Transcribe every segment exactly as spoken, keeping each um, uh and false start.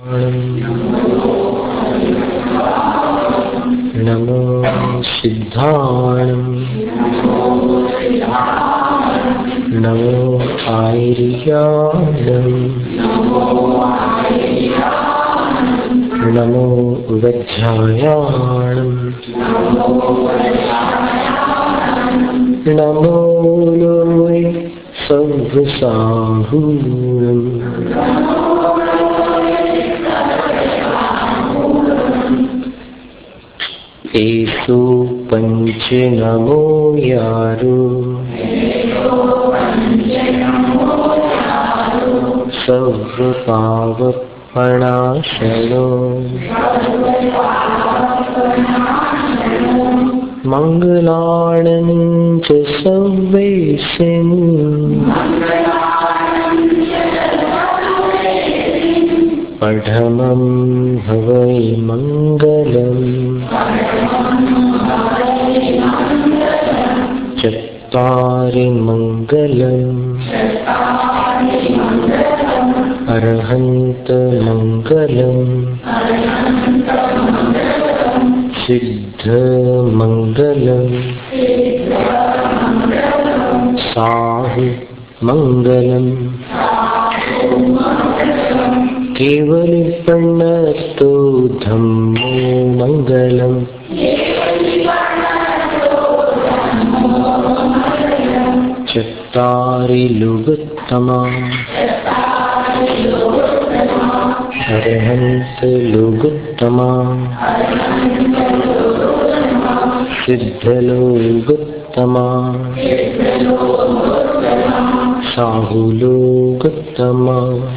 नमो सिद्धाणं नमो आर्याणं नमो वज्रायाणं नमो लोय सर्वसाहूणम् एषु पंच नमो यारो सर्वपावपणाशनो मंगलानं च सर्वेषां पठमं हवै मंगलम् चत्वारि मंगलम् अरहन्त मंगलम् सिद्ध मंगलम् साहु मंगलम् केवल प्रणतो धम्मो मंगलम् चत्वारि लोकोत्तमा अरहन्त लोकोत्तमा सिद्ध लोकोत्तमा साहु लोकोत्तमा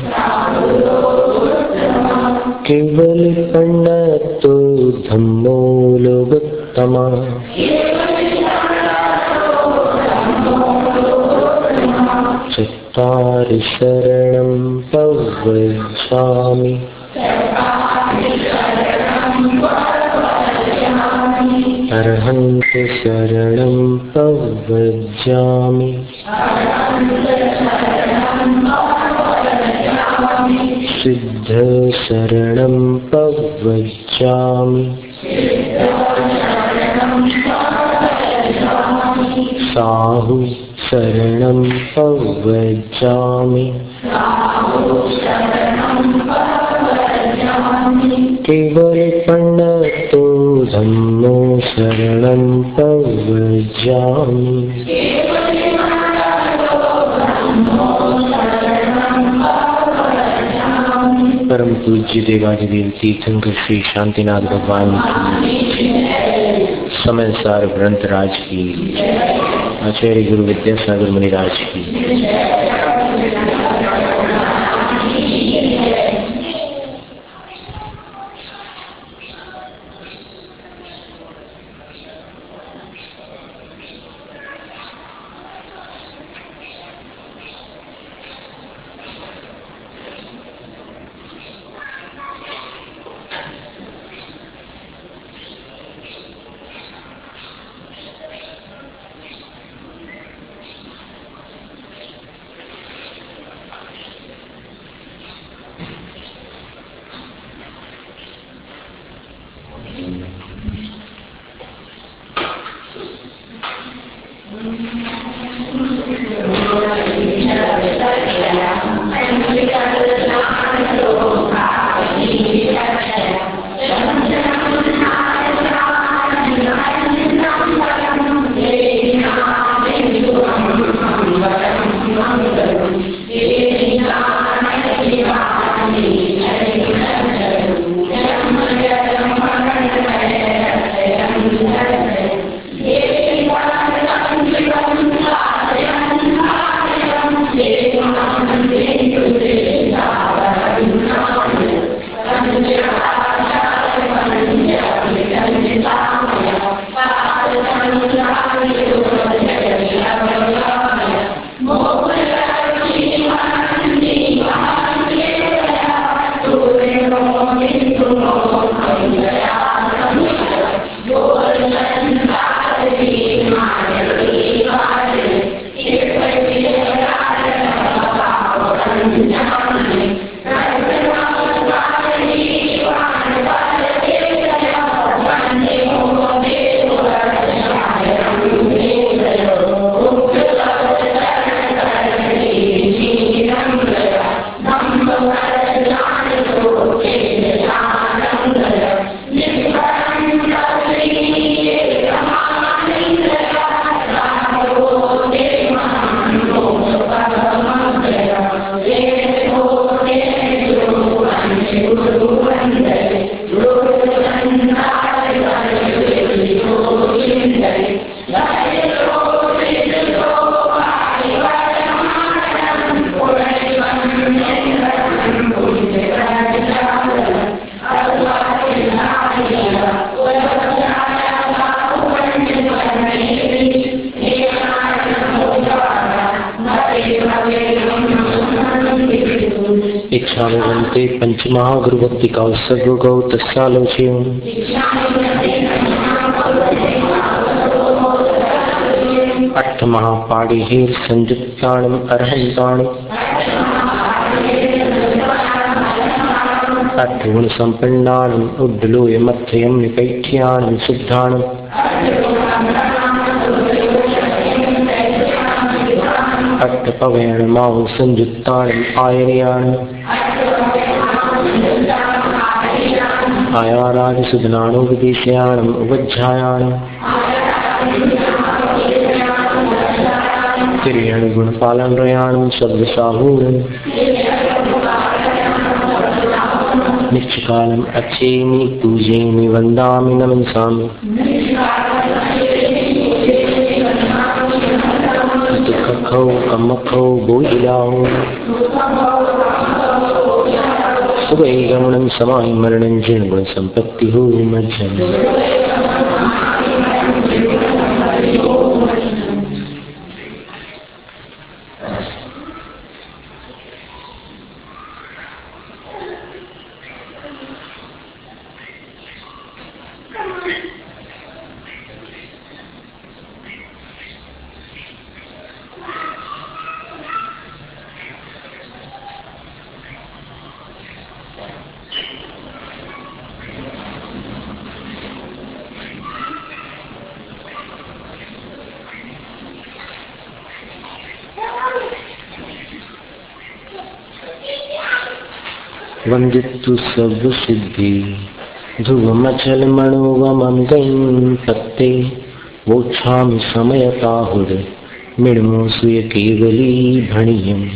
केवल प्रणतो धम्मो लोकोत्तमा चत्वारि शरणं प्रव्रजामि अरहन्त शरणं प्रव्रजामि सिद्ध शरणं प्रव्रजामि साहु शरणं प्रव्रजामि केवल प्रणतो धम्मो शरणं प्रव्रजामि। परम पूज्य देवाधिदेव तीर्थंकर श्री शांतिनाथ भगवान की, समय सार ग्रंथराज की, आचार्य गुरु विद्यासागर मुनिराज की। इच्छामवन्ते पंचमहागुरुभक्ति का सर्वगौ तस्यालोचयम् अट्ठमहापाणिः संयुक्ताणम् अर्हन्ताणि अट्ठगुणसम्पन्नाणम् उड्डलोयमध्ययम् निपैठ्याणम् शुद्धाणम् अट्टपवयणमां संयुक्ताणम् आयर्याणम् आयारादिसुधनाणो विदेशयाणम् उपध्यायाणम् तिर्यणगुणपालनरयाणम् सद्वसाहूरम् निश्चकालम् अच्छेमि पूजेमि वन्दामि नमन्सामि दुःखौ कम्मखौ बोधिलाहो सुवैगमनं समाय मरणं जिनगुण संपत्ति हो मध्यम। वंदितु सब सिद्धि ध्रुवमचल मनोगमं गं पत्ते वोक्षामि समयताहुर मृण्मो सुय केवली भणियम्।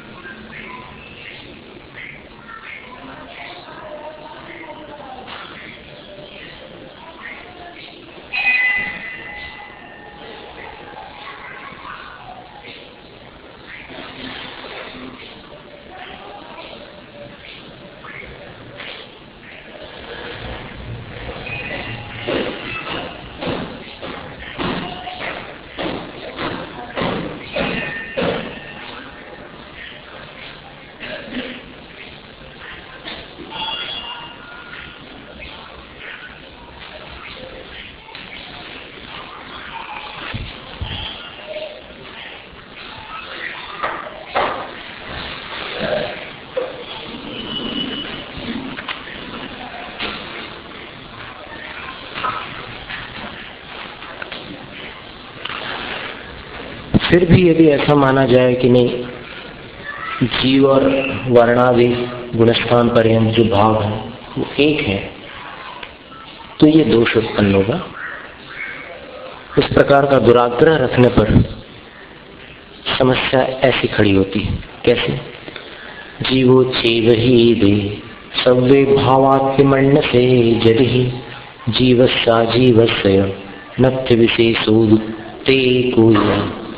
फिर भी यदि ऐसा माना जाए कि नहीं, जीव और वर्णादि गुणस्थान पर्यंत जो भाव है वो एक है, तो ये दोष उत्पन्न होगा। इस प्रकार का दुराग्रह रखने पर समस्या ऐसी खड़ी होती है। कैसे? जीवो चेव ही दे सव्वे भावात्मन्न से जरि जीवस्या जीवस्य नत्थ विशेषो ते कोय।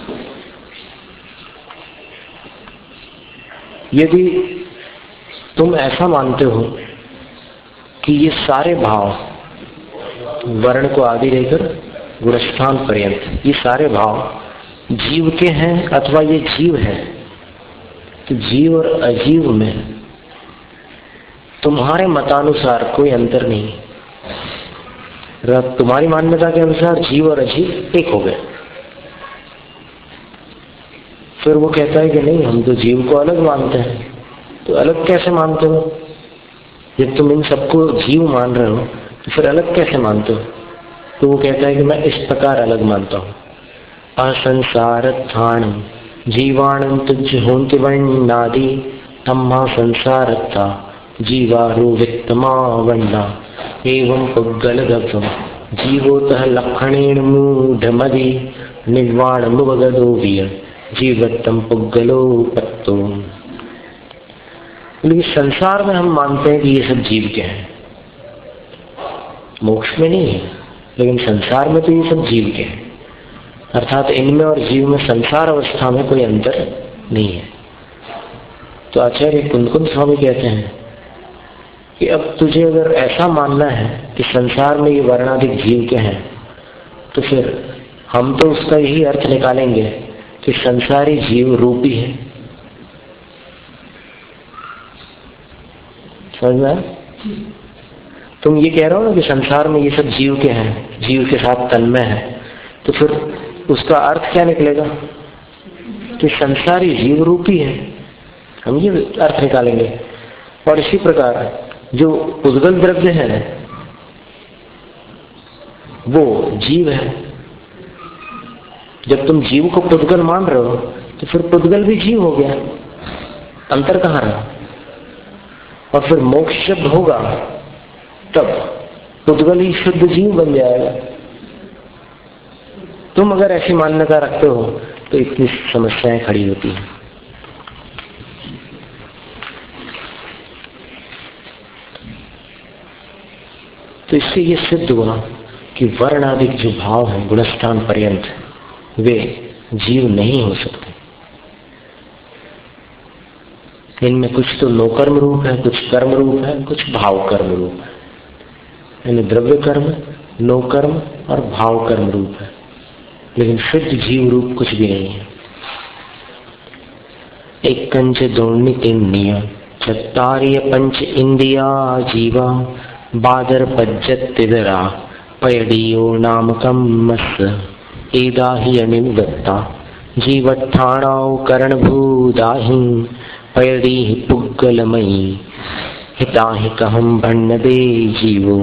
यदि तुम ऐसा मानते हो कि ये सारे भाव वर्ण को आदि रहकर गुणस्थान पर्यंत ये सारे भाव जीव के हैं अथवा ये जीव है, तो जीव और अजीव में तुम्हारे मतानुसार कोई अंतर नहीं। तुम्हारी मान्यता के अनुसार जीव और अजीव एक हो गए। फिर वो कहता है कि नहीं, हम तो जीव को अलग मानते हैं। तो अलग कैसे मानते हो? जब तुम इन सबको जीव मान रहे हो तो फिर अलग कैसे मानते हो? तो वो कहता है कि मैं इस प्रकार अलग मानता हूँ। असंसारत्थान जीवाणं तुझ होन्ति वर्णादि तम्मा संसारत्था जीवारो वित्तमा वन्ना एवं पुग्गलगतम जीवोतः लक्षणेन मूढ़मदि निर्वाणमुपगतो विय जीवत्तम पुग्गलो पत्तो। लेकिन संसार में हम मानते हैं कि ये सब जीव के हैं, मोक्ष में नहीं है, लेकिन संसार में तो ये सब जीव के हैं, अर्थात इनमें और जीव में संसार अवस्था में कोई अंतर नहीं है। तो आचार्य कुंदकुंद स्वामी कहते हैं कि अब तुझे अगर ऐसा मानना है कि संसार में ये वर्णाधिक जीव के हैं, तो फिर हम तो उसका यही अर्थ निकालेंगे कि संसारी जीव रूपी है। समझ में? तुम ये कह रहे हो ना कि संसार में ये सब जीव के हैं, जीव के साथ तन्मय है, तो फिर उसका अर्थ क्या निकलेगा कि संसारी जीव रूपी है, हम ये अर्थ निकालेंगे। और इसी प्रकार जो उद्गल द्रव्य है वो जीव है। जब तुम जीव को पुद्गल मान रहे हो तो फिर पुद्गल भी जीव हो गया, अंतर कहाँ रहा? और फिर मोक्ष जब होगा तब पुद्गल ही शुद्ध जीव बन जाएगा। तुम अगर ऐसी मान्यता रखते हो तो इतनी समस्याएं खड़ी होती हैं। तो इससे ये सिद्ध हुआ कि वर्ण आदि जो भाव हैं गुणस्थान पर्यंत वे जीव नहीं हो सकते। इनमें कुछ तो नौकर्म रूप है, कुछ कर्म रूप है, कुछ भाव कर्म रूप है। यानी द्रव्य कर्म, नौकर्म और भाव कर्म रूप है, लेकिन शुद्ध जीव रूप कुछ भी नहीं है। एक कंच दोणी तीन नियम चत्तारिय पंच इंद्रिया जीवा बादर पज्जत तिदरा पयडियो नामकम मस एदाहि अनिर्दत्ता जीवत्थाणाओ करणभूदाहि पयडी पुग्गलमयी हिताहि कहम भण्णदे जीवो।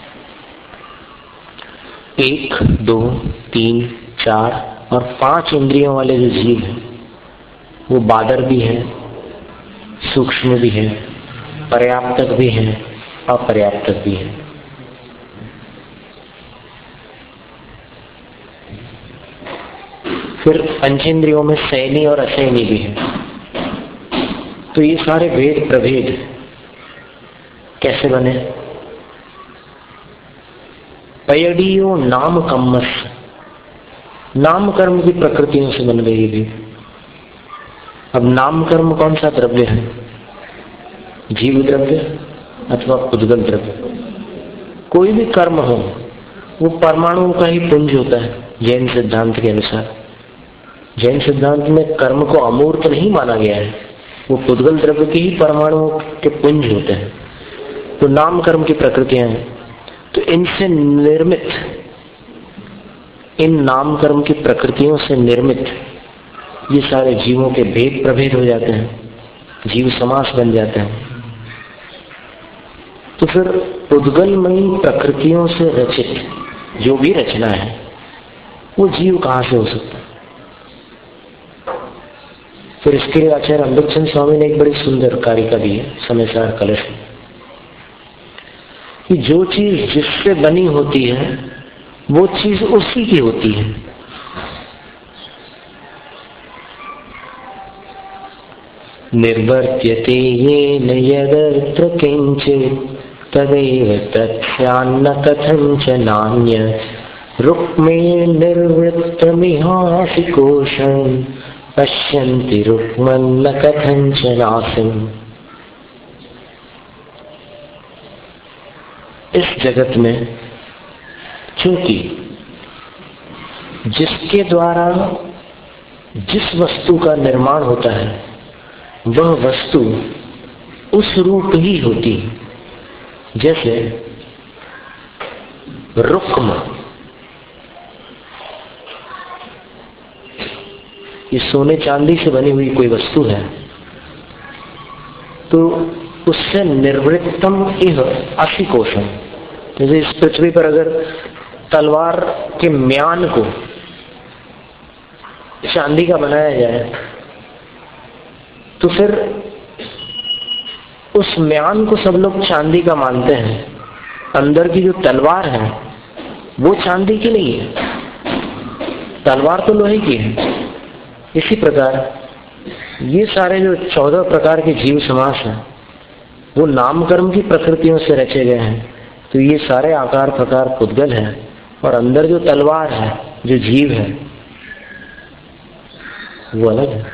एक, दो, तीन, चार और पांच इंद्रियों वाले जो जीव हैं वो बादर भी हैं, सूक्ष्म भी हैं, पर्याप्तक भी हैं, अपर्याप्तक भी है। फिर पंचेंद्रियों में सैनी और असैनी भी है। तो ये सारे भेद प्रभेद कैसे बने? पयडियो नाम कम्मस, नाम कर्म की प्रकृतियों से बन गई भी। अब नाम कर्म कौन सा द्रव्य है? जीव द्रव्य अथवा उद्गल द्रव्य। कोई भी कर्म हो वो परमाणुओं का ही पुंज होता है जैन सिद्धांत के अनुसार। जैन सिद्धांत में कर्म को अमूर्त नहीं माना गया है, वो उद्गल द्रव्य के ही परमाणुओं के पुंज होते हैं। तो नाम कर्म की प्रकृतियां हैं, तो इनसे निर्मित, इन नाम कर्म की प्रकृतियों से निर्मित ये सारे जीवों के भेद प्रभेद हो जाते हैं, जीव समास बन जाते हैं। तो फिर उद्गलमयी प्रकृतियों से रचित जो भी रचना है वो जीव कहां से हो सकता है? फिर इसके लिए आचार्य अमृतचंद स्वामी ने एक बड़ी सुंदर कारिका दी है समयसार कलश में, कि जो चीज जिससे बनी होती है वो चीज उसी की होती है। निर्वर्त्यते येन यदत्र किंचित् तदैव तत्स्यान्न कथंचनान्यत् रुक्मे निर्वृत्तमिहासि कोशं पश्यन्ति रुक्मन्न कथंचनासिम्। इस जगत में क्योंकि जिसके द्वारा जिस वस्तु का निर्माण होता है वह वस्तु उस रूप ही होती है। जैसे रुक्म, ये सोने चांदी से बनी हुई कोई वस्तु है तो उससे निर्वृत्तम इह असी कोशम। जैसे इस पृथ्वी पर अगर तलवार के म्यान को चांदी का बनाया जाए तो फिर उस म्यान को सब लोग चांदी का मानते हैं, अंदर की जो तलवार है वो चांदी की नहीं है, तलवार तो लोहे की है। इसी प्रकार ये सारे जो चौदह प्रकार के जीव समास हैं वो नामकर्म की प्रकृतियों से रचे गए हैं। तो ये सारे आकार प्रकार पुद्गल है, और अंदर जो तलवार है, जो जीव है, वो अलग है।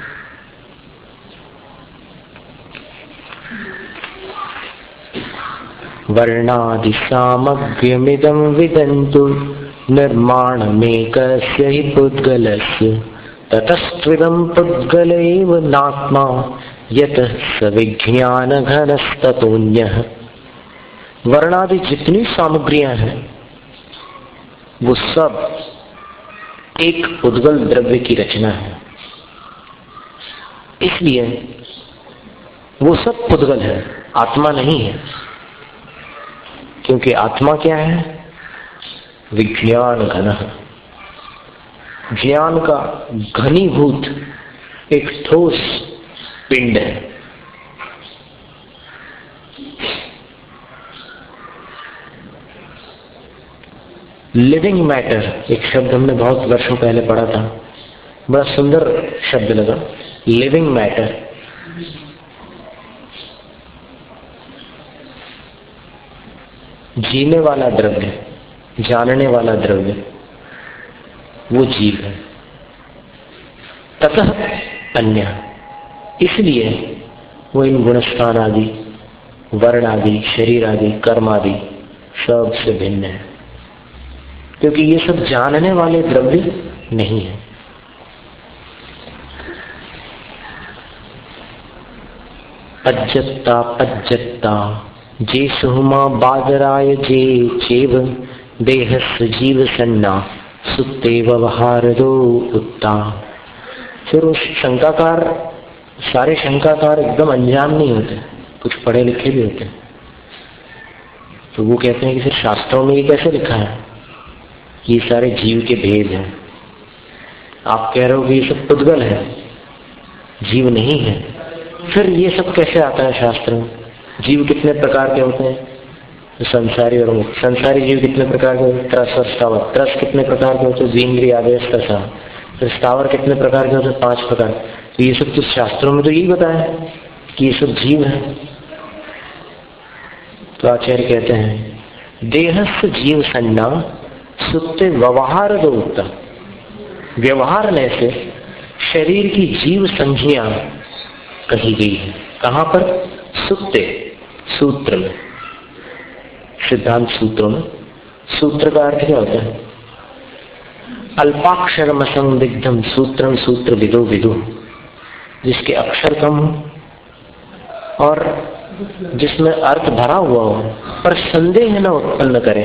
वर्णादि सामग्र्यमिदं विदन्तु निर्माणमेकस्य हि पुद्गलस्य ततस्त्विदं पुद्गलैव नात्मा यतः स विज्ञानघनस्ततोऽन्यः। वर्णादि जितनी सामग्रियां हैं वो सब एक पुद्गल द्रव्य की रचना है, इसलिए वो सब पुद्गल है, आत्मा नहीं है। क्योंकि आत्मा क्या है? विज्ञान घन, ज्ञान का घनीभूत एक ठोस पिंड है। लिविंग मैटर एक शब्द हमने बहुत वर्षों पहले पढ़ा था, बड़ा सुंदर शब्द लगा, लिविंग मैटर। जीने वाला द्रव्य, जानने वाला द्रव्य, वो जीव है। ततः अन्य, इसलिए वो इन गुणस्थान आदि, वर्ण आदि, शरीर आदि, कर्म आदि सब से भिन्न है, क्योंकि ये सब जानने वाले द्रव्य नहीं है। अज्जत्ता पज्जत्ता जे सुहुमा बादराय जे चेव देहस्य जीव सन्ना सुत्ते व्यवहारो उत्ता। फिर उस शंकाकार, सारे शंकाकार एकदम अनजान नहीं होते, कुछ पढ़े लिखे भी होते हैं। तो वो कहते हैं कि फिर शास्त्रों में ये कैसे लिखा है कि ये सारे जीव के भेद हैं? आप कह रहे हो कि ये सब पुद्गल है, जीव नहीं है, फिर ये सब कैसे आता है शास्त्र में? जीव कितने प्रकार के होते हैं? तो संसारी और मुक्त। संसारी जीव कितने प्रकार के होते हैं? त्रस और स्थावर। त्रस कितने प्रकार के होते हैं? द्विंद्रिय आदेश तथा। फिर स्थावर कितने प्रकार के होते हैं? पांच प्रकार। तो ये सब तो शास्त्रों में तो यही बताया कि ये सब जीव है। तो आचार्य कहते हैं देहस्य जीव संज्ञा सुत्ते व्यवहार दो उत्तम। व्यवहार में से शरीर की जीव संज्ञा कही गई है। कहां पर? सुत्ते, सूत्र में, सिद्धांत सूत्रों में। सूत्र का अर्थ क्या होता है? अल्पाक्षरम असंदिग्धम सूत्रम सूत्र विदो विदु, जिसके अक्षर कम हो और जिसमें अर्थ भरा हुआ हो पर संदेह न उत्पन्न करे,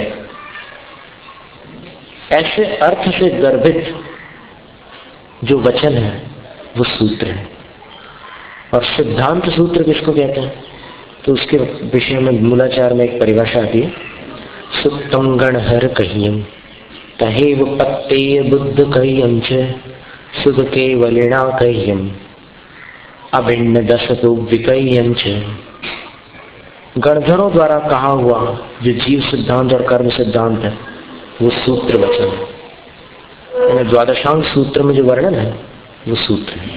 ऐसे अर्थ से गर्भित जो वचन है वो सूत्र है। और सिद्धांत सूत्र किसको कहते हैं? तो उसके विषय में मूलाचार में एक परिभाषा आती है, सुप्तम गणहर कहियम तहेव पत्तेय बुद्ध कहियम च सुध केवलिणा कहियम अभिन्न दशतो विकयम च। गणधरों द्वारा कहा हुआ जो जीव सिद्धांत और कर्म सिद्धांत है वो सूत्र वचन है। द्वादशांग सूत्र में जो वर्णन है वो सूत्र है।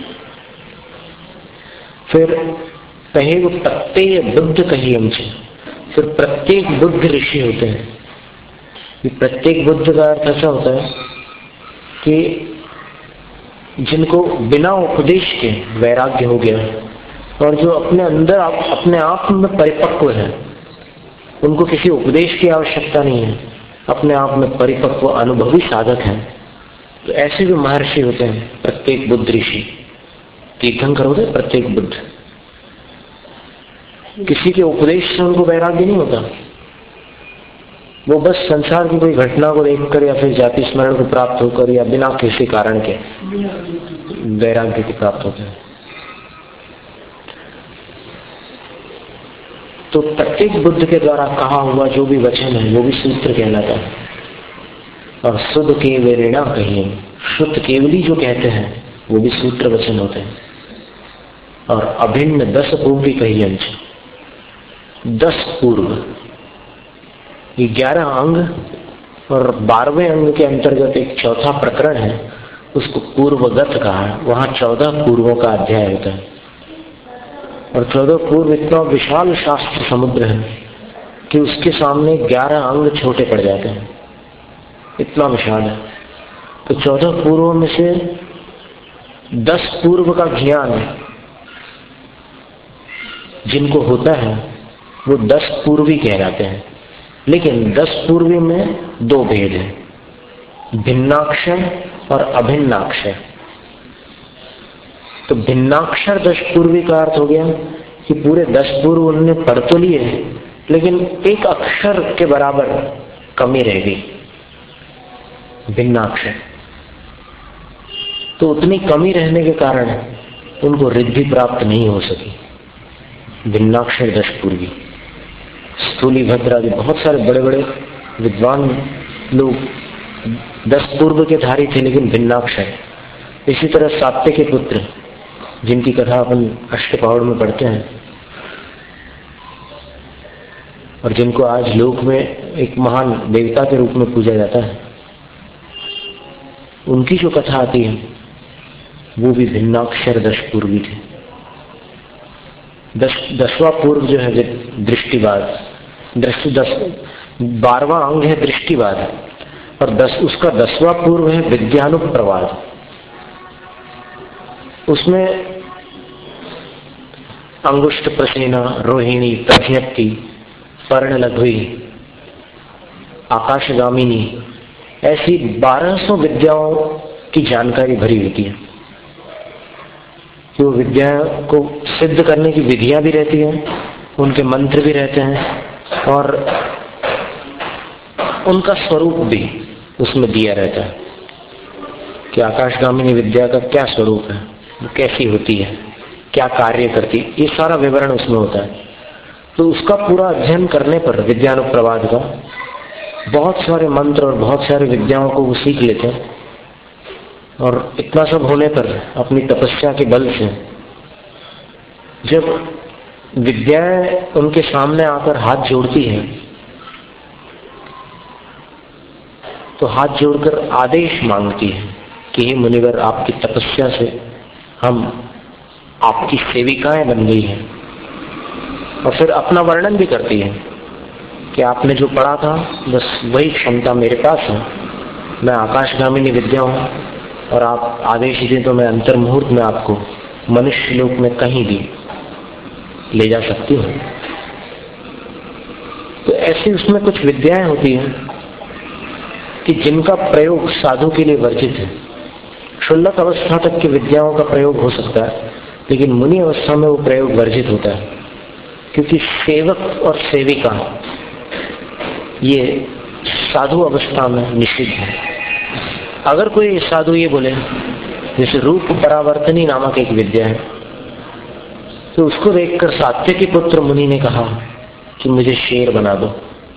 फिर कहे वो प्रत्येक बुद्ध कहियम से, फिर प्रत्येक बुद्ध ऋषि होते हैं। कि प्रत्येक बुद्ध का अर्थ ऐसा होता है कि जिनको बिना उपदेश के वैराग्य हो गया और जो अपने अंदर आप, अपने आप में परिपक्व है, उनको किसी उपदेश की आवश्यकता नहीं है, अपने आप में परिपक्व अनुभवी साधक हैं। तो ऐसे जो महर्षि होते हैं प्रत्येक बुद्ध ऋषि, तीर्थंकर होते प्रत्येक बुद्ध, किसी के उपदेश से उनको वैराग्य नहीं होता। वो बस संसार की कोई घटना को देखकर या फिर जाति स्मरण को प्राप्त होकर या बिना किसी कारण के वैराग्य की प्राप्त होते हैं। तो प्रत्येक बुद्ध के द्वारा कहा हुआ जो भी वचन है वो भी सूत्र कहलाता है। और शुद्ध केवलिणा कहिए, शुद्ध केवली जो कहते हैं वो भी सूत्र वचन होते हैं। और अभिन्न दस पूर्वी कहिए, दस पूर्व, ये ग्यारह अंग और बारहवें अंग के अंतर्गत एक चौथा प्रकरण है, उसको पूर्वगत कहा है। वहां चौदह पूर्वों का अध्याय होता है और चौदह पूर्व इतना विशाल शास्त्र समुद्र है कि उसके सामने ग्यारह अंग छोटे पड़ जाते हैं, इतना विशाल है। तो चौदह पूर्वों में से दस पूर्व का ज्ञान जिनको होता है वो दस पूर्वी कहलाते हैं। लेकिन दस पूर्वी में दो भेद है, भिन्नाक्षर और अभिन्नाक्षर। तो भिन्नाक्षर दस पूर्वी का अर्थ हो गया कि पूरे दस पूर्व उन्होंने पढ़ तो लिए लेकिन एक अक्षर के बराबर कमी रह गई, भिन्नाक्षर। तो उतनी कमी रहने के कारण उनको रिद्धि प्राप्त नहीं हो सकी। भिन्नाक्षर दश पूर्वी, स्थूलीभद्र आदि बहुत सारे बड़े बड़े विद्वान लोग दस पूर्व के धारी थे लेकिन भिन्नाक्षर। इसी तरह सात्य के पुत्र जिनकी कथा अपन अष्टपहड़ में पढ़ते हैं और जिनको आज लोक में एक महान देवता के रूप में पूजा जाता है, उनकी जो कथा आती है वो भी भिन्नाक्षर दश पूर्वी थे। दस दसवां पूर्व जो है दृष्टिवाद, दृष्टि दस बारहवां अंग है दृष्टिवाद और दस उसका दसवां पूर्व है विद्यानुप्रवाद। उसमें अंगुष्ठ प्रसेना, रोहिणी, प्रज्ञप्ति, पर्णलघ्वी, आकाशगामिनी, ऐसी बारह सौ विद्याओं की जानकारी भरी होती है। जो विद्या को सिद्ध करने की विधियां भी रहती हैं, उनके मंत्र भी रहते हैं और उनका स्वरूप भी उसमें दिया रहता है कि आकाशगामिनी विद्या का क्या स्वरूप है, वो कैसी होती है, क्या कार्य करती है, ये सारा विवरण उसमें होता है। तो उसका पूरा अध्ययन करने पर विद्यानुप्रवाद का बहुत सारे मंत्र और बहुत सारे विद्याओं को वो सीख लेते हैं और इतना सब होने पर अपनी तपस्या के बल से जब विद्याएं उनके सामने आकर हाथ जोड़ती है तो हाथ जोड़कर आदेश मांगती है कि हे मुनिवर, आपकी तपस्या से हम आपकी सेविकाएं बन गई हैं। और फिर अपना वर्णन भी करती है कि आपने जो पढ़ा था बस वही क्षमता मेरे पास है, मैं आकाशगामिनी विद्या हूं और आप आदेश दें तो मैं अंतर मुहूर्त में आपको मनुष्य लोक में कहीं भी ले जा सकती हूँ। तो ऐसी उसमें कुछ विद्याएं होती हैं कि जिनका प्रयोग साधु के लिए वर्जित है। क्षुल्लक अवस्था तक की विद्याओं का प्रयोग हो सकता है लेकिन मुनि अवस्था में वो प्रयोग वर्जित होता है, क्योंकि सेवक और सेविका ये साधु अवस्था में निषिद्ध है। अगर कोई साधु ये बोले, जैसे रूप परावर्तनी नामक एक विद्या है, तो उसको देखकर सात्य के पुत्र मुनि ने कहा कि मुझे शेर बना दो।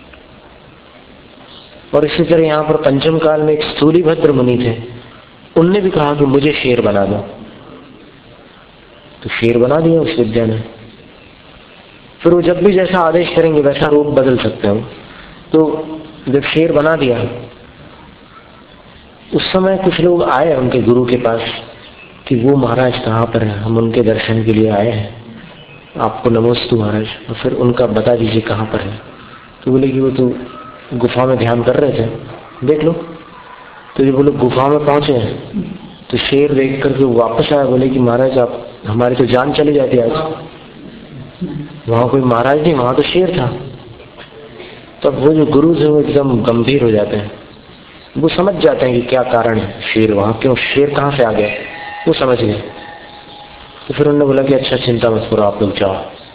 और इसी तरह यहाँ पर पंचम काल में एक स्थूलीभद्र मुनि थे, उनने भी कहा कि मुझे शेर बना दो। तो शेर बना दिया उस विद्या ने। फिर वो जब भी जैसा आदेश करेंगे वैसा रूप बदल सकते हो। तो जब शेर बना दिया, उस समय कुछ लोग आए उनके गुरु के पास कि वो महाराज कहाँ पर है, हम उनके दर्शन के लिए आए हैं, आपको नमोस्तु महाराज। और फिर उनका बता दीजिए कहाँ पर है। तो बोले कि वो तो गुफा में ध्यान कर रहे थे, देख लो। तो ये बोले गुफा में पहुंचे हैं तो शेर देख करके वापस आया, बोले कि महाराज आप हमारी तो जान चली जाती आज। वहां कोई महाराज नहीं, वहां तो शेर था। तब वो जो गुरु थे वो एकदम गंभीर हो जाते हैं, वो समझ जाते हैं कि क्या कारण है शेर वहां, क्यों शेर कहाँ से आ गया, वो समझ गए। तो फिर उन्होंने बोला कि अच्छा चिंता मत करो, आप लोग जाओ।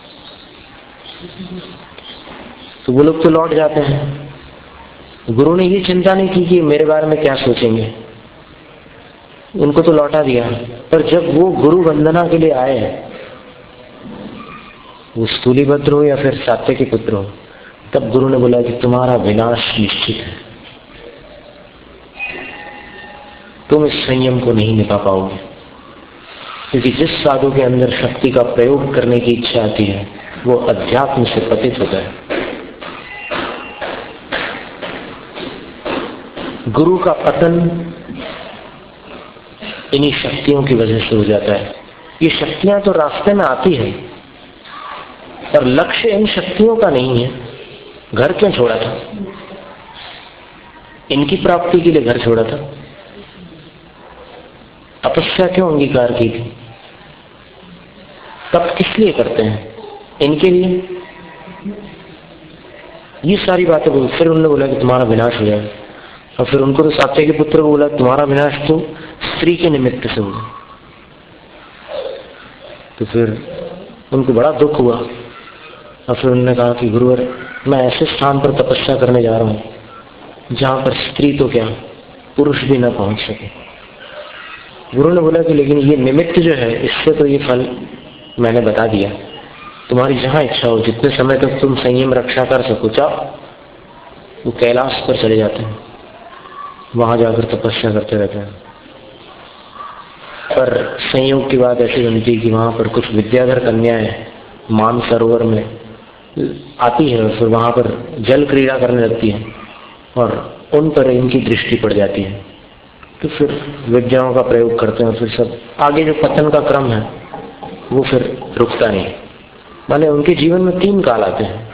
तो वो लोग तो लौट जाते हैं। गुरु ने ये चिंता नहीं की कि मेरे बारे में क्या सोचेंगे, उनको तो लौटा दिया। पर जब वो गुरु वंदना के लिए आए, वो स्थूलीभद्र हो या फिर सात्य के पुत्र हो, तब गुरु ने बोला कि तुम्हारा विनाश निश्चित है, तुम इस संयम को नहीं निभा पाओगे। क्योंकि जिस साधु के अंदर शक्ति का प्रयोग करने की इच्छा आती है वो अध्यात्म से पतित होता है। गुरु का पतन इन्हीं शक्तियों की वजह से हो जाता है। ये शक्तियां तो रास्ते में आती है, पर लक्ष्य इन शक्तियों का नहीं है। घर क्यों छोड़ा था? इनकी प्राप्ति के लिए घर छोड़ा था। तपस्या क्यों अंगीकार की थी? तप किस लिए करते हैं? इनके लिए। ये सारी बातें बोल, फिर उन्होंने बोला कि तुम्हारा विनाश हो जाएगा। और फिर उनको तो सात्य के पुत्र को बोला तुम्हारा विनाश तो स्त्री के निमित्त से हुआ। तो फिर उनको बड़ा दुख हुआ। और फिर उन्होंने कहा कि गुरुवर, मैं ऐसे स्थान पर तपस्या करने जा रहा हूं जहां पर स्त्री तो क्या पुरुष भी ना पहुंच सके। गुरु ने बोला कि लेकिन ये निमित्त जो है, इससे तो ये फल मैंने बता दिया। तुम्हारी जहां इच्छा हो, जितने समय तक तुम संयम रक्षा कर सको, जाओ। वो कैलाश पर चले जाते हैं, वहां जाकर तपस्या करते रहते हैं। पर संयोग की बात ऐसी बनती कि वहां पर कुछ विद्याधर कन्याएं मान सरोवर में आती है, फिर वहां पर जल क्रीड़ा करने लगती है और उन पर इनकी दृष्टि पड़ जाती है। तो फिर विद्याओं का प्रयोग करते हैं। फिर सब आगे जो पतन का क्रम है वो फिर रुकता नहीं। माने उनके जीवन में तीन काल आते हैं।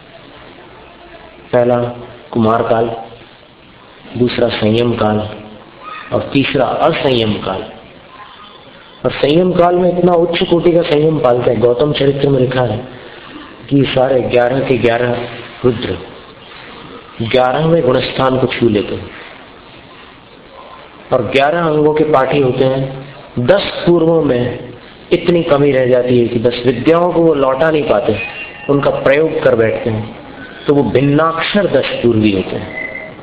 पहला कुमार काल, दूसरा संयम काल और तीसरा असंयम काल। और संयम काल में इतना उच्च कोटि का संयम पालते हैं। गौतम चरित्र में लिखा है कि सारे ग्यारह के ग्यारह रुद्र ग्यारहवें गुणस्थान को छू लेते हैं और ग्यारह अंगों के पाठी होते हैं। दस पूर्वों में इतनी कमी रह जाती है कि दस विद्याओं को वो लौटा नहीं पाते, उनका प्रयोग कर बैठते हैं। तो वो भिन्नाक्षर दस पूर्वी होते हैं।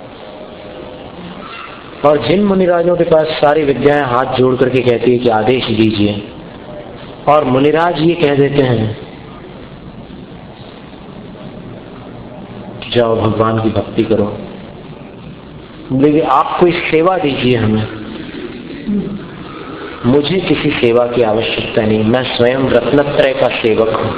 और जिन मुनिराजों के पास सारी विद्याएं हाथ जोड़ करके कहती है कि आदेश दीजिए, और मुनिराज ये कह देते हैं कि जाओ भगवान की भक्ति करो, लेकिन आप कोई सेवा दीजिए हमें। मुझे किसी सेवा की आवश्यकता नहीं, मैं स्वयं रत्नत्रय का सेवक हूं।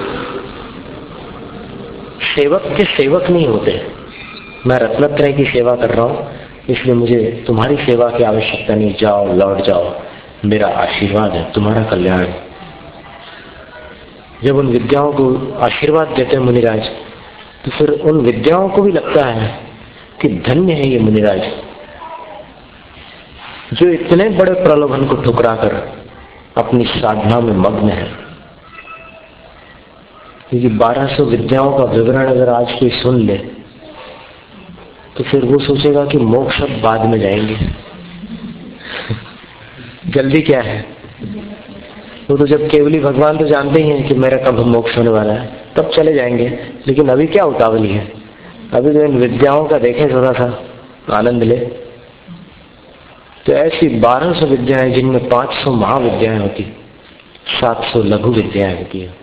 सेवक के सेवक नहीं होते, मैं रत्नत्रय की सेवा कर रहा हूं, इसलिए मुझे तुम्हारी सेवा की आवश्यकता नहीं। जाओ, लौट जाओ, मेरा आशीर्वाद है, तुम्हारा कल्याण है। जब उन विद्याओं को आशीर्वाद देते हैं मुनिराज, तो फिर उन विद्याओं को भी लगता है कि धन्य है ये मुनिराज जो इतने बड़े प्रलोभन को ठुकरा कर अपनी साधना में मग्न है। क्योंकि बारह सौ विद्याओं का विवरण अगर आज कोई सुन ले तो फिर वो सोचेगा कि मोक्ष अब बाद में जाएंगे। जल्दी क्या है? वो तो जब केवली भगवान तो जानते ही हैं कि मेरा कब मोक्ष होने वाला है, तब चले जाएंगे। लेकिन अभी क्या उतावली है? अभी तो इन विद्याओं का देखें, थोड़ा सा आनंद ले। तो ऐसी बारह सौ विद्याएं जिनमें पांच सौ महाविद्याएं होती, सात सौ लघु विद्याएं होती है।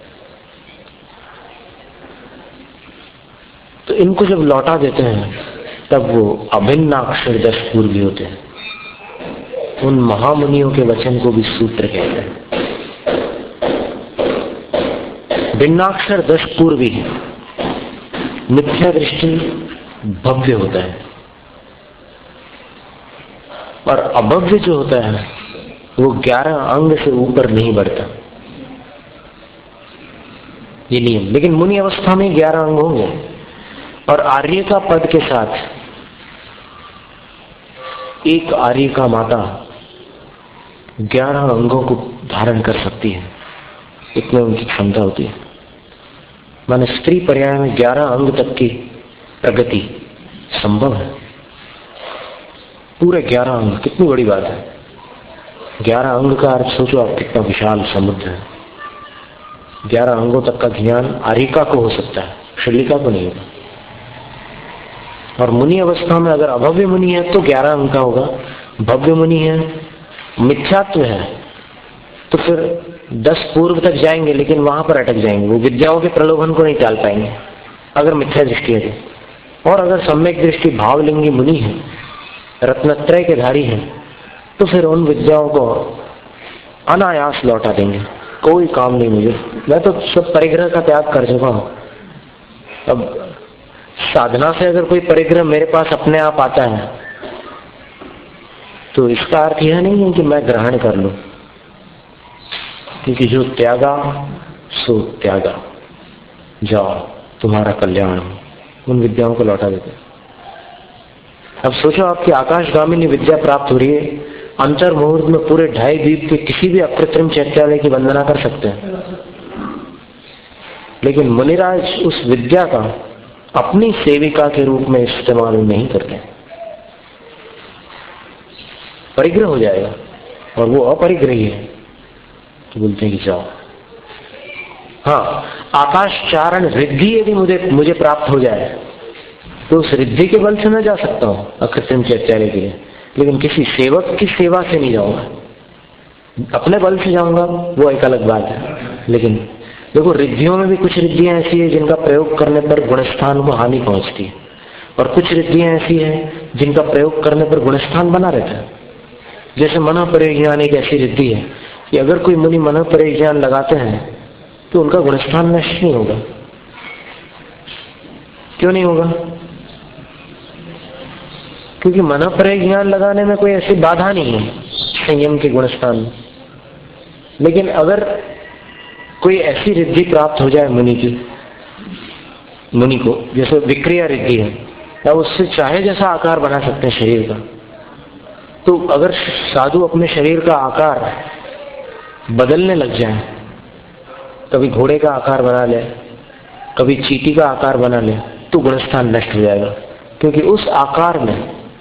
तो इनको जब लौटा देते हैं तब वो अभिन्नाक्षर दस पूर्वी होते हैं। उन महामुनियों के वचन को भी सूत्र कहते हैं। भिन्नाक्षर दश पूर्वी मिथ्या दृष्टि भव्य होता है, और अभव्य जो होता है वो ग्यारह अंग से ऊपर नहीं बढ़ता, ये नियम। लेकिन मुनि अवस्था में ग्यारह अंग होंगे, और आर्य का पद के साथ एक आर्य का माता ग्यारह अंगों को धारण कर सकती है, इतने उनकी क्षमता होती है। माने स्त्री पर्याय में ग्यारह अंग तक की प्रगति संभव है। पूरे ग्यारह अंग, कितनी बड़ी बात है। ग्यारह अंग का अर्थ सोचो आप, कितना विशाल समुद्र है। ग्यारह अंगों तक का ज्ञान आर्यिका को हो सकता है, शल्यिका को नहीं होगा। और मुनि अवस्था में अगर अभव्य मुनि है तो ग्यारह अंग का होगा, भव्य मुनि है, मिथ्यात्व है, तो फिर दस पूर्व तक जाएंगे, लेकिन वहां पर अटक जाएंगे। वो विद्याओं के प्रलोभन को नहीं टाल पाएंगे अगर मिथ्या दृष्टि है तो। और अगर सम्यक दृष्टि भावलिंगी मुनि है, रत्नत्रय के धारी है, तो फिर उन विद्याओं को अनायास लौटा देंगे। कोई काम नहीं मुझे, मैं तो सब परिग्रह का त्याग कर चुका हूं। अब साधना से अगर कोई परिग्रह मेरे पास अपने आप आता है तो इसका अर्थ यह नहीं है कि मैं ग्रहण कर लूं, क्योंकि जो त्यागा सो त्यागा, जाओ तुम्हारा कल्याण हो, उन विद्याओं को लौटा देते। अब सोचो आपकी आकाशगामिनी विद्या प्राप्त हो रही है, अंतर मुहूर्त में पूरे ढाई द्वीप के किसी भी अकृत्रिम चैत्यालय की वंदना कर सकते हैं, लेकिन मुनिराज उस विद्या का अपनी सेविका के रूप में इस्तेमाल नहीं करते, परिग्रह हो जाएगा और वो अपरिग्रही है तो बोलते हैं कि जाओ। हाँ, आकाश चारण रिद्धि यदि मुझे मुझे प्राप्त हो जाए तो उस रिद्धि के बल से मैं जा सकता हूं अकृत्रिम चैत्यालय के लिए, लेकिन किसी सेवक की सेवा से नहीं जाऊंगा। अपने बल से जाऊंगा वो एक अलग बात है, लेकिन देखो रिद्धियों में भी कुछ रिद्धियां ऐसी है जिनका प्रयोग करने पर गुणस्थान को हानि पहुंचती है, और कुछ रिद्धियां ऐसी है जिनका प्रयोग करने पर गुणस्थान बना रहता है। जैसे मन परिज्ञान एक ऐसी रिद्धि है कि अगर कोई मुनि मन परिज्ञान लगाते हैं तो उनका गुणस्थान नष्ट नहीं होगा। क्यों नहीं होगा? क्योंकि मन परिज्ञान लगाने में कोई ऐसी बाधा नहीं है संयम के गुणस्थान। लेकिन अगर कोई ऐसी रिद्धि प्राप्त हो जाए मुनि की, मुनि को, जैसे विक्रिया रिद्धि है, तब उससे चाहे जैसा आकार बना सकते हैं शरीर का। तो अगर साधु अपने शरीर का आकार बदलने लग जाए, कभी घोड़े का आकार बना ले, कभी चींटी का आकार बना ले, तो गुणस्थान नष्ट हो जाएगा, क्योंकि उस आकार में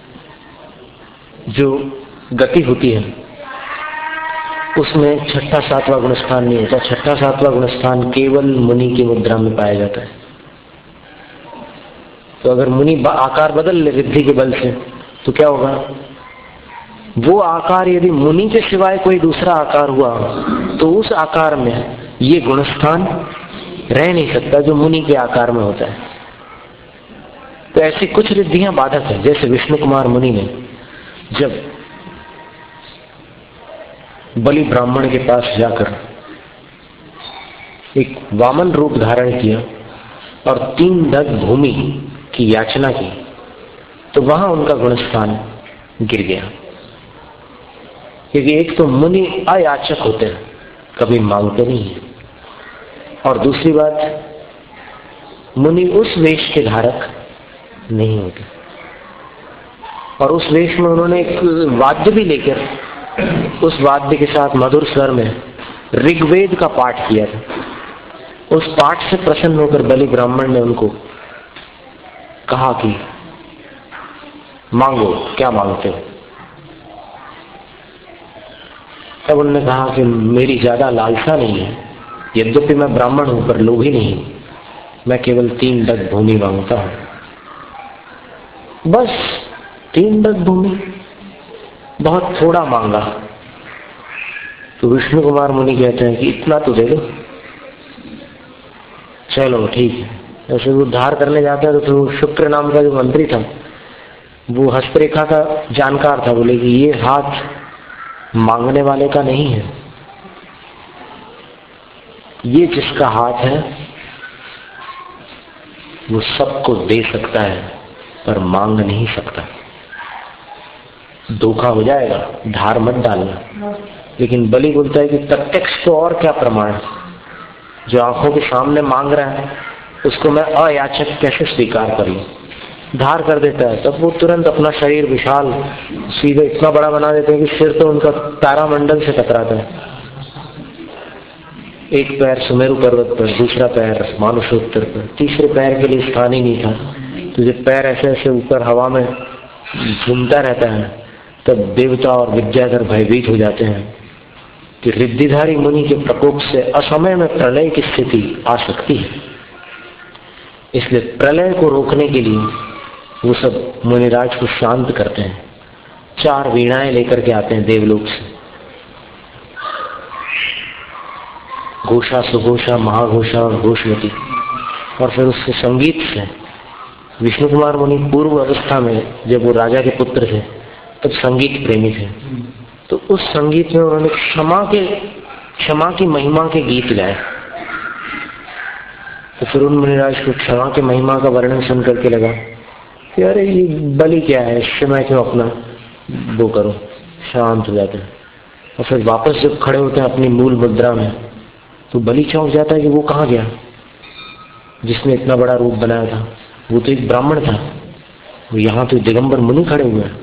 जो गति होती है उसमें छठा सातवां गुणस्थान नहीं होता। छठा सातवां गुणस्थान केवल मुनि की मुद्रा में पाया जाता है। तो अगर मुनि आकार बदल ले रिद्धि के बल से तो क्या होगा? वो आकार यदि मुनि के सिवाय कोई दूसरा आकार हुआ तो उस आकार में ये गुणस्थान रह नहीं सकता जो मुनि के आकार में होता है। तो ऐसी कुछ रिद्धियां बाधक है। जैसे विष्णु कुमार मुनि ने जब बलि ब्राह्मण के पास जाकर एक वामन रूप धारण किया और तीन दग भूमि की याचना की, तो वहां उनका गुणस्थान गिर गया। क्योंकि एक तो मुनि अयाचक होते हैं, कभी मांगते नहीं है, और दूसरी बात मुनि उस वेश के धारक नहीं होते। और उस वेश में उन्होंने एक वाद्य भी लेकर उस वाद्य के साथ मधुर स्वर में ऋग्वेद का पाठ किया था। उस पाठ से प्रसन्न होकर बलि ब्राह्मण ने उनको कहा कि मांगो, क्या मांगते हो? तब उन्होंने कहा कि मेरी ज्यादा लालसा नहीं है, यद्यपि मैं ब्राह्मण हूं पर लोभी नहीं, मैं केवल तीन डग भूमि मांगता हूं। बस तीन डग भूमि, बहुत थोड़ा मांगा। तो विष्णु कुमार मुनि कहते हैं कि इतना तो दे दो। चलो ठीक है। ऐसे वो उद्धार करने जाते हैं तो शुक्र नाम का जो मंत्री था वो हस्तरेखा का जानकार था, बोले कि ये हाथ मांगने वाले का नहीं है, ये जिसका हाथ है वो सबको दे सकता है पर मांग नहीं सकता। धोखा हो जाएगा, धार मत डालना। लेकिन बलि बोलता है कि प्रत्यक्ष तो और क्या प्रमाण, जो आंखों के सामने मांग रहा है उसको मैं अयाचक कैसे स्वीकार कर लूं? धार कर देता है। तब वो तुरंत अपना शरीर विशाल सीधे इतना बड़ा बना देते हैं कि सिर तो उनका तारामंडल से टकराता है। एक पैर सुमेरु पर्वत पर, दूसरा पैर मानुषोत्तर पर, तीसरे पैर के लिए स्थान ही नहीं था। तो जब पैर ऐसे ऐसे ऊपर हवा में घूमता रहता है तब देवता और विद्याधर भयभीत हो जाते हैं कि रिद्धिधारी मुनि के प्रकोप से असमय में प्रलय की स्थिति आ सकती है। इसलिए प्रलय को रोकने के लिए वो सब मुनिराज को शांत करते हैं। चार वीणाएं लेकर के आते हैं देवलोक से, घोषा, सुघोषा, महाघोषा और घोषवती। और फिर उससे संगीत से विष्णु कुमार मुनि पूर्व अवस्था में जब वो राजा के पुत्र थे तब संगीत प्रेमी थे, तो उस संगीत में उन्होंने क्षमा के क्षमा की महिमा के गीत गाए। तो फिर उन मुनिराज को क्षमा की महिमा का वर्णन सुन करके लगा कि अरे ये बलि क्या है, इससे मैं क्यों अपना वो करूं, शांत हो जाते हैं। और फिर वापस जब खड़े होते हैं अपनी मूल मुद्रा में, तो बलि चौंक जाता है कि वो कहाँ गया जिसने इतना बड़ा रूप बनाया था। वो तो एक ब्राह्मण था, वो यहाँ तो दिगंबर मुनि खड़े हुए हैं।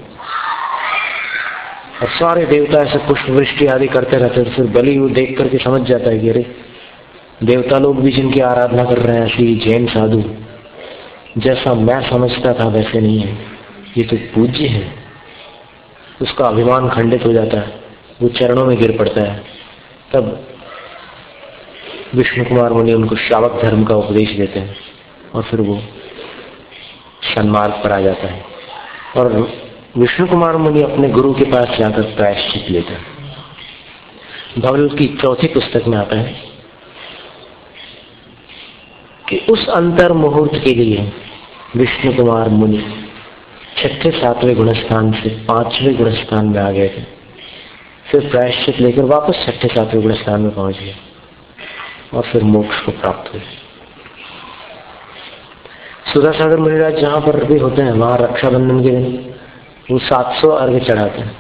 और सारे देवता ऐसे पुष्प वृष्टि आदि करते रहते हैं। फिर बलि वो देख करके समझ जाता है कि अरे देवता लोग भी जिनकी आराधना कर रहे हैं, ऐसी जैन साधु, जैसा मैं समझता था वैसे नहीं है, ये तो पूज्य है। उसका अभिमान खंडित हो जाता है, वो चरणों में गिर पड़ता है। तब विष्णु कुमार मुनि उनको श्रावक धर्म का उपदेश देते हैं और फिर वो सन्मार्ग पर आ जाता है। और विष्णु कुमार मुनि अपने गुरु के पास जाकर प्रायश्चित लेते हैं। भगवत की चौथी पुस्तक में आता है कि उस अंतर मुहूर्त के लिए विष्णु कुमार मुनि छठे सातवें गुणस्थान से पांचवें गुणस्थान में आ गए थे। फिर प्रायश्चित लेकर वापस छठे सातवें गुणस्थान में पहुंच गए और फिर मोक्ष को प्राप्त हुए। सुधासागर मुनिराज जहां पर भी होते हैं, वहां रक्षाबंधन के दिन वो सात सौ अर्घ चढ़ाते हैं।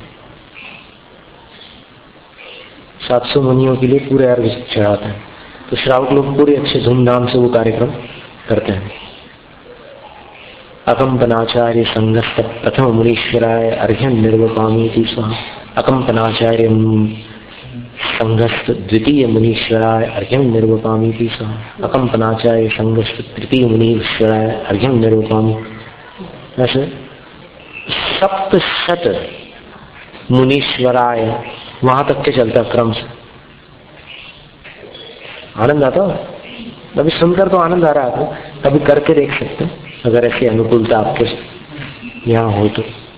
सात सौ मुनियों के लिए पूरे अर्घ चढ़ाते हैं। तो श्रावक लोग पूरे अच्छे धूमधाम से वो कार्यक्रम करते हैं। अकंपनाचार्य संघस्थ प्रथम मुनीश्वराय अर्घ्यं निर्वपामीति स्वाहा। अकंपनाचार्य संघस्थ द्वितीय मुनीश्वराय अर्घ्यं निर्वपामीति स्वाहा। अकंपनाचार्य संघस्थ तृतीय मुनीश्वराय अर्घ्यं निर्वपामी। ऐसे सप्तशत मुनीश्वराय वहां तक के चलता क्रम से। आनंद आता है? अभी सुनकर तो आनंद आ रहा है, आपको कभी करके देख सकते हैं अगर ऐसी अनुकूलता आपके यहाँ हो तो।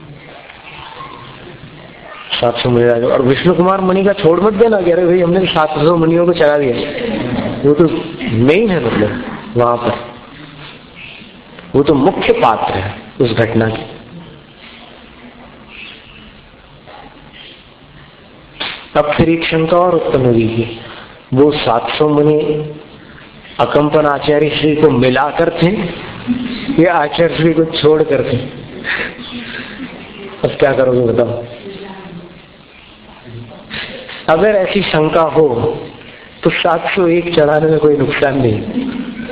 सात सौ मुनि और विष्णु कुमार मुनि का छोड़ मत देना कि अरे भाई हमने सात सौ मुनियों को चढ़ा दिया। वो तो मेन है, मतलब वहां पर वो तो मुख्य पात्र है उस घटना की। अब फिर एक शंका और उत्पन्न हुई कि वो सात सौ मुनि अकंपन आचार्य श्री को मिलाकर थे या आचार्य श्री को छोड़ कर थे? अब क्या करोगे बताओ? अगर ऐसी शंका हो तो सात सौ एक चढ़ाने में कोई नुकसान नहीं।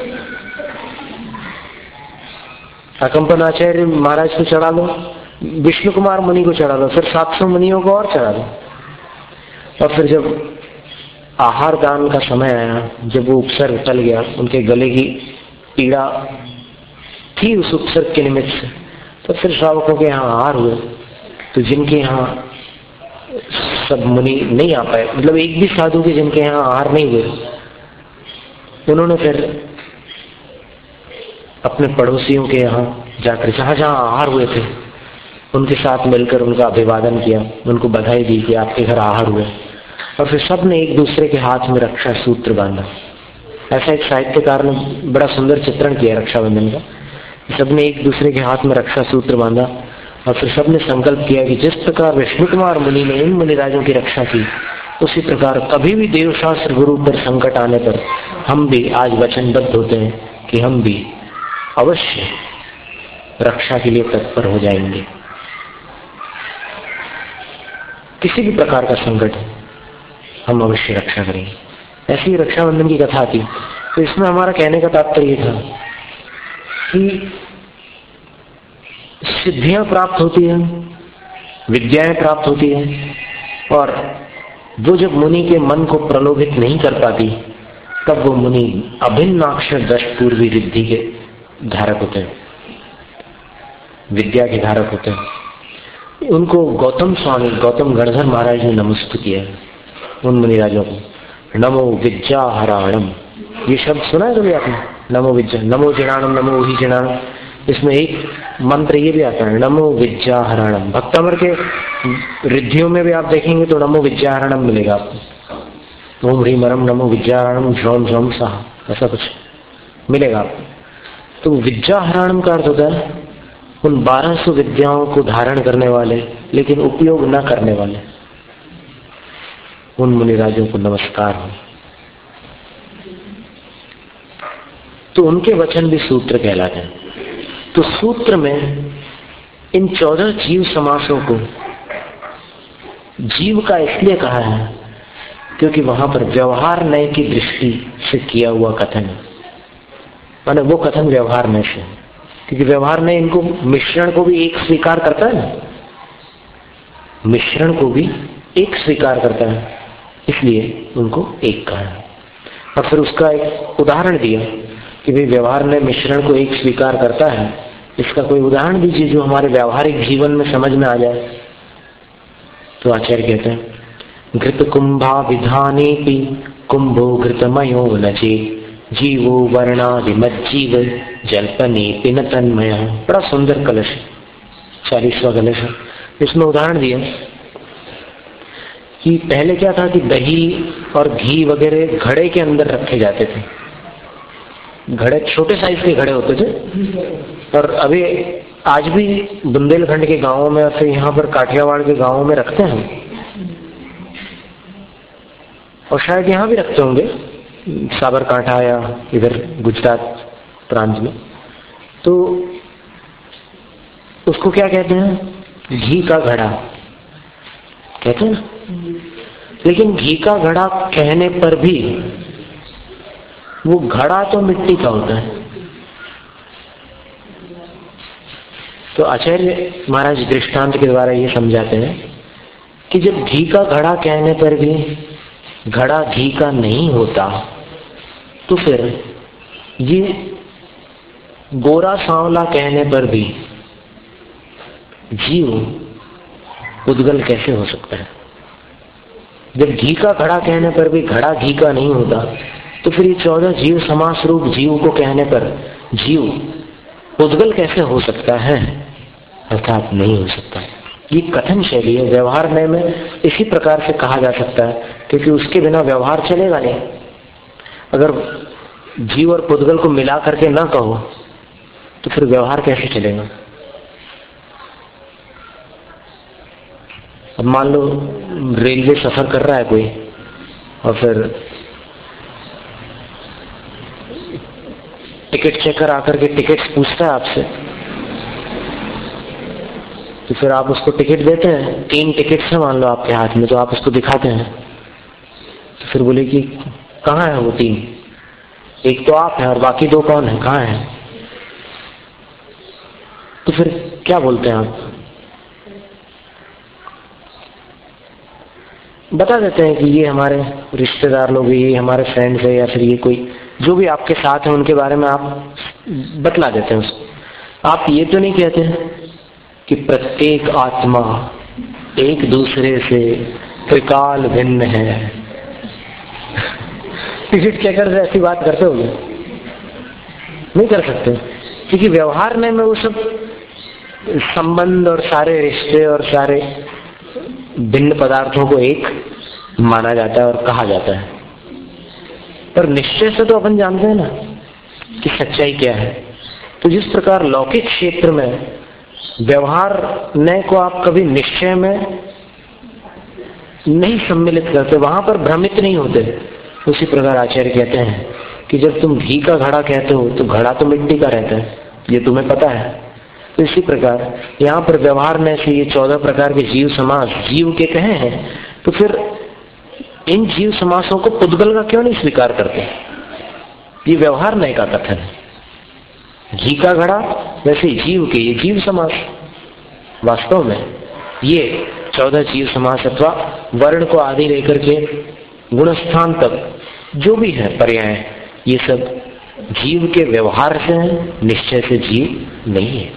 अकंपन आचार्य महाराज को चढ़ा लो, विष्णु कुमार मुनि को चढ़ा लो, फिर सात सौ मुनियों को और चढ़ा लो। और फिर जब आहार दान का समय आया, जब वो उपसर्ग टल गया, उनके गले की पीड़ा थी उस उपसर्ग के निमित्त से, तो फिर श्रावकों के यहाँ आहार हुए। तो जिनके यहाँ सब मुनि नहीं आ पाए, मतलब एक भी साधु के जिनके यहाँ आहार नहीं हुए, उन्होंने फिर अपने पड़ोसियों के यहाँ जाकर जहां जहां आहार हुए थे उनके साथ मिलकर उनका अभिवादन किया, उनको बधाई दी कि आपके घर आहार हुए। और फिर सब ने एक दूसरे के हाथ में रक्षा सूत्र बांधा। ऐसा एक साहित्यकार ने बड़ा सुंदर चित्रण किया रक्षाबंधन का। सबने एक दूसरे के हाथ में रक्षा सूत्र बांधा और फिर सबने संकल्प किया कि जिस प्रकार विष्णु कुमार मुनि ने इन मुनिराजों की रक्षा की, उसी प्रकार कभी भी देवशास्त्र गुरु पर संकट आने पर हम भी आज वचनबद्ध होते हैं कि हम भी अवश्य रक्षा के लिए तत्पर हो जाएंगे। किसी भी प्रकार का संकट हम अवश्य रक्षा करेंगे। ऐसी रक्षाबंधन की कथा थी। तो इसमें हमारा कहने का तात्पर्य था कि सिद्धियां प्राप्त होती हैं, विद्याएं प्राप्त होती हैं, और वो जब मुनि के मन को प्रलोभित नहीं कर पाती, तब वो मुनि अभिन्नाक्षर दश पूर्वी रिद्धि के धारक होते हैं, विद्या के धारक होते हैं। उनको गौतम स्वामी गौतम गणधर महाराज ने नमस्ते किया है उन मुनिराजों को। नमो विद्या हराणम, ये शब्द सुना है कभी आपने? नमो विद्या, नमो जनानम, नमो ही जनानम। इसमें एक मंत्र ये भी आता है, नमो विद्या हराणम। भक्तामर के रिद्धियों में भी आप देखेंगे तो नमो विद्या हराणम मिलेगा आपको। ओम ह्रीम रम नमो विद्या हराणम झोम झोम साह, ऐसा कुछ मिलेगा आपको। तो विद्या हराणम का अर्थ होता है उन बारह सौ विद्याओं को धारण करने वाले लेकिन उपयोग न करने वाले। उन मुनिराजों को नमस्कार हो। तो उनके वचन भी सूत्र कहलाते हैं। तो सूत्र में इन चौदह जीव समासों को जीव का इसलिए कहा है क्योंकि वहां पर व्यवहार नय की दृष्टि से किया हुआ कथन है, माने वो कथन व्यवहार नय से, क्योंकि व्यवहार नय इनको मिश्रण को भी एक स्वीकार करता है ना, मिश्रण को भी एक स्वीकार करता है, इसलिए उनको एक कहा है। और फिर उसका एक उदाहरण दिया कि भाई व्यवहार नय मिश्रण को एक स्वीकार करता है, इसका कोई उदाहरण दीजिए जो हमारे व्यावहारिक जीवन में समझ में आ जाए। तो आचार्य कहते हैं घृत कुंभा विधानेपि कुंभो घृतमयो नचे जीवो वर्णादिमज्जीव जल्पने पिन तन्मय। बड़ा सुंदर कलश, चालीसवां कलश है। इसमें उदाहरण दिया कि पहले क्या था कि दही और घी वगैरह घड़े के अंदर रखे जाते थे। घड़े छोटे साइज के घड़े होते थे, और अभी आज भी बुंदेलखंड के गांवों में, फिर यहाँ पर काठियावाड़ के गांवों में रखते हैं, और शायद यहाँ भी रखते होंगे, साबरकांठा या इधर गुजरात प्रांत में। तो उसको क्या कहते हैं? घी का घड़ा कहते हैं ना। लेकिन घी का घड़ा कहने पर भी वो घड़ा तो मिट्टी का होता है। तो आचार्य महाराज दृष्टांत के द्वारा ये समझाते हैं कि जब घी का घड़ा कहने पर भी घड़ा घी का नहीं होता, तो फिर ये गोरा सांवला कहने पर भी जीव उद्गल कैसे हो सकता है? जब घी का घड़ा कहने पर भी घड़ा घी का नहीं होता, तो फिर ये चौदह जीव समास रूप जीव को कहने पर जीव उद्गल कैसे हो सकता है? अर्थात नहीं हो सकता। ये कथन शैली है। व्यवहार नय में इसी प्रकार से कहा जा सकता है, क्योंकि उसके बिना व्यवहार चलेगा नहीं। अगर जीव और पुद्गल को मिला करके ना कहो तो फिर व्यवहार कैसे चलेगा? अब मान लो रेलवे सफर कर रहा है कोई, और फिर टिकट चेकर आकर के टिकट पूछता है आपसे, तो फिर आप उसको टिकट देते हैं। तीन टिकट है मान लो आपके हाथ में, तो आप उसको दिखाते हैं। तो फिर बोले कि कहाँ है वो तीन? एक तो आप है और बाकी दो कौन है, कहाँ है? तो फिर क्या बोलते हैं आप? बता देते हैं कि ये हमारे रिश्तेदार लोग, ये हमारे फ्रेंड्स है, या फिर ये कोई जो भी आपके साथ है उनके बारे में आप बतला देते हैं उसको। आप ये तो नहीं कहते हैं कि प्रत्येक आत्मा एक दूसरे से त्रिकाल भिन्न है। टिकट चेकर से ऐसी बात करते हो? नहीं कर सकते, क्योंकि व्यवहार में वो सब संबंध और सारे रिश्ते और सारे भिन्न पदार्थों को एक माना जाता है और कहा जाता है। पर निश्चय से तो अपन जानते हैं ना कि सच्चाई क्या है। तो जिस प्रकार लौकिक क्षेत्र में व्यवहार नय को आप कभी निश्चय में नहीं सम्मिलित करते, वहां पर भ्रमित नहीं होते, उसी प्रकार आचार्य कहते हैं कि जब तुम घी का घड़ा कहते हो तो घड़ा तो मिट्टी का रहता है, ये तुम्हें पता है। तो इसी प्रकार यहाँ पर व्यवहार नय से ये चौदह प्रकार के जीव समास जीव के कहे हैं, तो फिर इन जीव समासों को पुद्गल का क्यों नहीं स्वीकार करते? ये व्यवहार नय का कथन है। घी का घड़ा वैसे जीव के ये जीव समास, वास्तव में ये चौदह जीव समास अथवा वर्ण को आदि लेकर के गुणस्थान तक जो भी है पर्याय, ये सब जीव के व्यवहार से है, निश्चय से जीव नहीं है।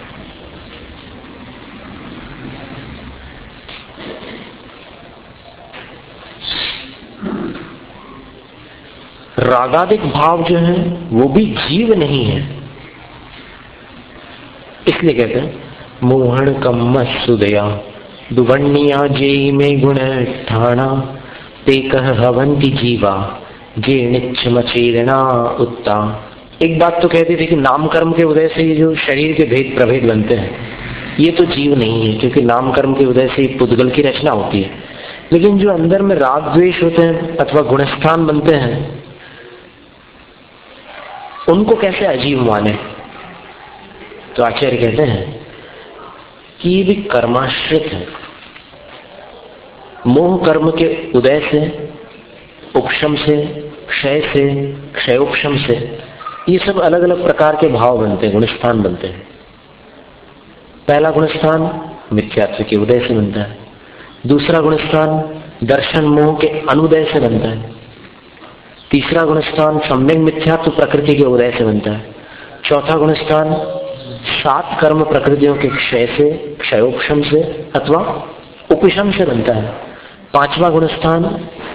रागादिक भाव जो है वो भी जीव नहीं है, इसलिए कहते हैं मोहन कम सुदया दुवन्निया जे में गुण ठाणा ते कह हवंती जीवा जे निच्छ मचेरना उत्ता। एक बात तो कहती थी कि नाम कर्म के उदय से ये जो शरीर के भेद प्रभेद बनते हैं ये तो जीव नहीं है, क्योंकि नाम कर्म के उदय से पुद्गल की रचना होती है। लेकिन जो अंदर में राग द्वेष होते हैं अथवा गुणस्थान बनते हैं, उनको कैसे अजीब माने? तो आचार्य कहते हैं कि ये भी कर्माश्रित है। मोह कर्म के उदय से, उपशम से, क्षय से, क्षयोपशम से, ये सब अलग अलग प्रकार के भाव बनते हैं, गुणस्थान बनते हैं। पहला गुणस्थान मिथ्यात्व के उदय से बनता है। दूसरा गुणस्थान दर्शन मोह के अनुदय से बनता है। तीसरा गुणस्थान सम्यक मिथ्यात्व प्रकृति के उदय से बनता है। चौथा गुणस्थान सात कर्म प्रकृतियों के क्षय से, क्षयोपशम से अथवा उपशम से बनता है। पांचवा गुणस्थान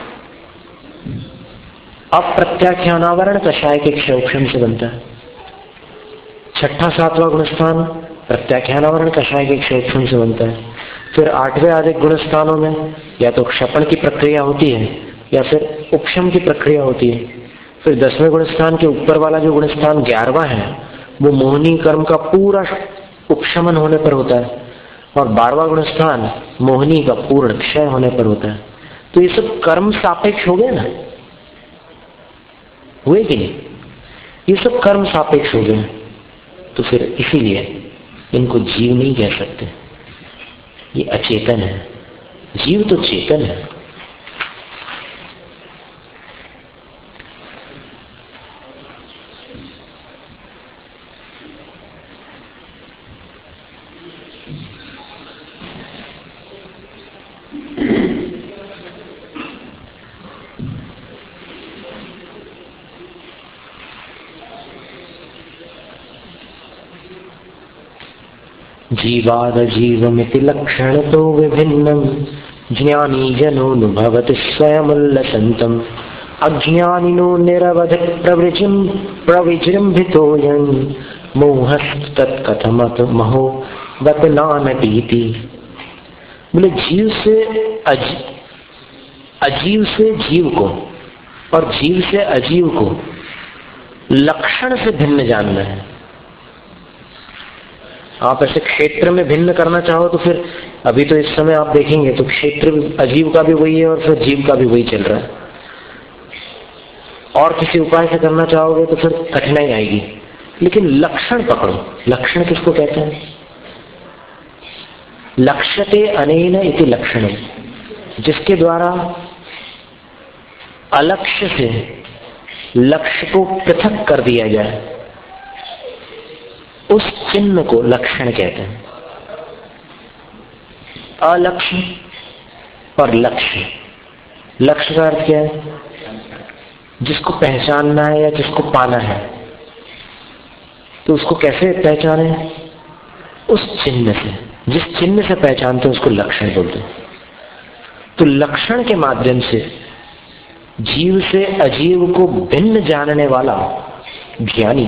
अप्रत्याख्यानावरण कषाय के क्षयोपशम से बनता है। छठा सातवां गुणस्थान प्रत्याख्यानावरण कषाय के क्षयोपशम से बनता है। फिर आठवें आधे गुणस्थानों में या तो क्षपण की प्रक्रिया होती है या फिर उपशम की प्रक्रिया होती है। फिर दसवें गुणस्थान के ऊपर वाला जो गुणस्थान ग्यारहवां है वो मोहनी कर्म का पूरा उपशमन होने पर होता है, और बारहवां गुणस्थान मोहनी का पूर्ण क्षय होने पर होता है। तो ये सब कर्म सापेक्ष हो गए ना, हुए कि नहीं? ये सब कर्म सापेक्ष हो गए। तो फिर इसीलिए इनको जीव नहीं कह सकते, ये अचेतन है। जीव तो चेतन है। जीवादजीवमिति लक्षणतो विभिन्नं ज्ञानी जनानुभवति स्वयमुल्लसन्तम् अज्ञानिनो निरवधिक प्रवृजिं प्रविजृम्भितोऽयं मोहस्तत्कथमत महो वतनानटीति। बोले जीव से अज, अजीव से जीव को और जीव से अजीव को लक्षण से भिन्न जानना है। आप ऐसे क्षेत्र में भिन्न करना चाहो तो फिर अभी तो इस समय आप देखेंगे तो क्षेत्र अजीव का भी वही है और फिर जीव का भी वही चल रहा है। और किसी उपाय से करना चाहोगे तो फिर कठिनाई आएगी। लेकिन लक्षण पकड़ो। लक्षण किसको कहते हैं? लक्ष्यते अनेन इति लक्षणम, जिसके द्वारा अलक्ष्य से लक्ष्य को पृथक कर दिया जाए, उस चिन्ह को लक्षण कहते हैं। अलक्ष्य और लक्ष्य, लक्ष्य का अर्थ क्या है? जिसको पहचानना है या जिसको पाना है, तो उसको कैसे पहचाने? उस चिन्ह से। जिस चिन्ह से पहचानते हैं उसको लक्षण बोलते हैं। तो लक्षण के माध्यम से जीव से अजीव को भिन्न जानने वाला ज्ञानी।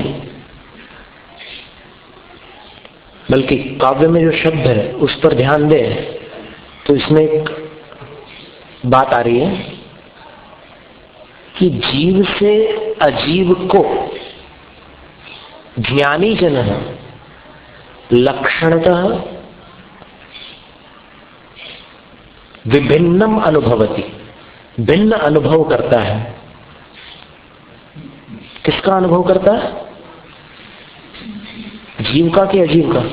बल्कि काव्य में जो शब्द है उस पर ध्यान दें तो इसमें एक बात आ रही है कि जीव से अजीव को ज्ञानी जन लक्षणतः विभिन्नम अनुभवति, भिन्न अनुभव करता है। किसका अनुभव करता है? जीव का कि अजीव का?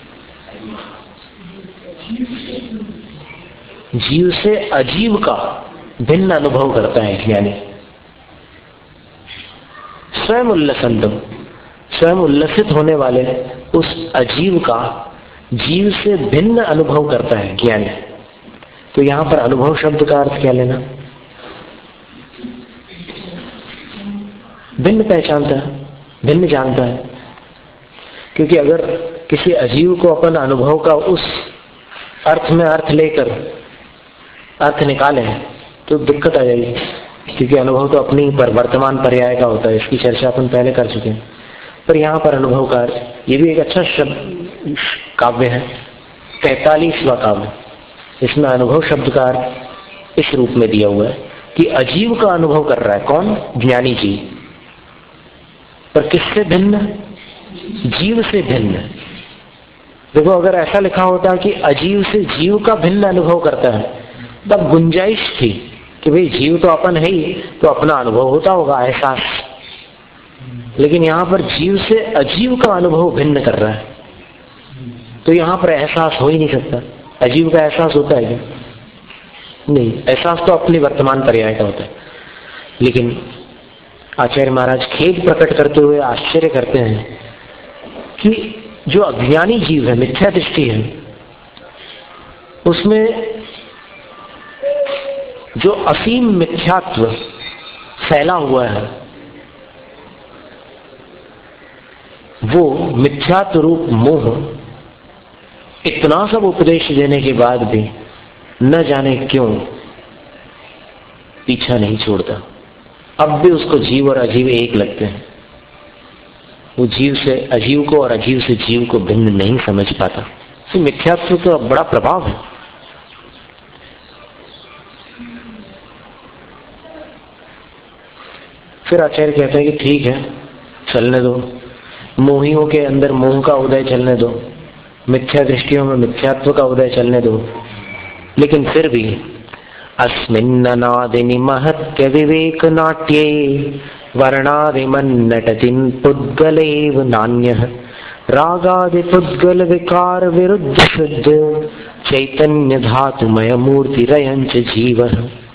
जीव से अजीव का भिन्न अनुभव करता है ज्ञानी। स्वयं उल्लसंतम, स्वयं उल्लसित होने वाले उस अजीव का जीव से भिन्न अनुभव करता है ज्ञानी। तो यहां पर अनुभव शब्द का अर्थ क्या लेना? भिन्न पहचानता है, भिन्न जानता है। क्योंकि अगर किसी अजीव को अपन अनुभव का उस अर्थ में अर्थ लेकर अर्थ निकालें तो दिक्कत आ जाएगी। क्योंकि अनुभव तो अपनी पर वर्तमान पर्याय का होता है, इसकी चर्चा अपन पहले कर चुके हैं। पर यहाँ पर अनुभव का अर्थ, ये भी एक अच्छा शब्द काव्य है, तैतालीसवां काव्य। इसमें अनुभव शब्द का अर्थ इस रूप में दिया हुआ है कि अजीव का अनुभव कर रहा है कौन? ज्ञानी जी। पर किससे भिन्न? जीव से भिन्न। देखो, अगर ऐसा लिखा होता कि अजीव से जीव का भिन्न अनुभव करता है तब गुंजाइश थी कि भाई जीव तो अपन है ही, तो अपना अनुभव होता होगा, एहसास। लेकिन यहाँ पर जीव से अजीव का अनुभव भिन्न कर रहा है, तो यहाँ पर एहसास हो ही नहीं सकता। अजीव का एहसास होता है क्या? नहीं, एहसास तो अपने वर्तमान पर्याय का होता है। लेकिन आचार्य महाराज खेद प्रकट करते हुए आश्चर्य करते हैं कि जो अज्ञानी जीव है, मिथ्या दृष्टि है, उसमें जो असीम मिथ्यात्व फैला हुआ है, वो मिथ्यात्व रूप मोह इतना सब उपदेश देने के बाद भी न जाने क्यों पीछा नहीं छोड़ता। अब भी उसको जीव और अजीव एक लगते हैं। वो जीव से अजीव को और अजीव से जीव को भिन्न नहीं समझ पाता। तो मिथ्यात्व का बड़ा प्रभाव है। फिर आचार्य कहते हैं कि ठीक है, चलने दो, मोहियों के अंदर मोह का उदय चलने दो, मिथ्या दृष्टियों में मिथ्यात्व का उदय चलने दो, लेकिन फिर भी अस्मिन्ननादिनि महत्य विवेक नाट्ये वर्णादिमन्नटतिन पुद्गलेव नान्यः रागादि पुद्गल विकार विरुद्ध शुद्ध चैतन्य धातुमय मूर्तिरयंच जीवः।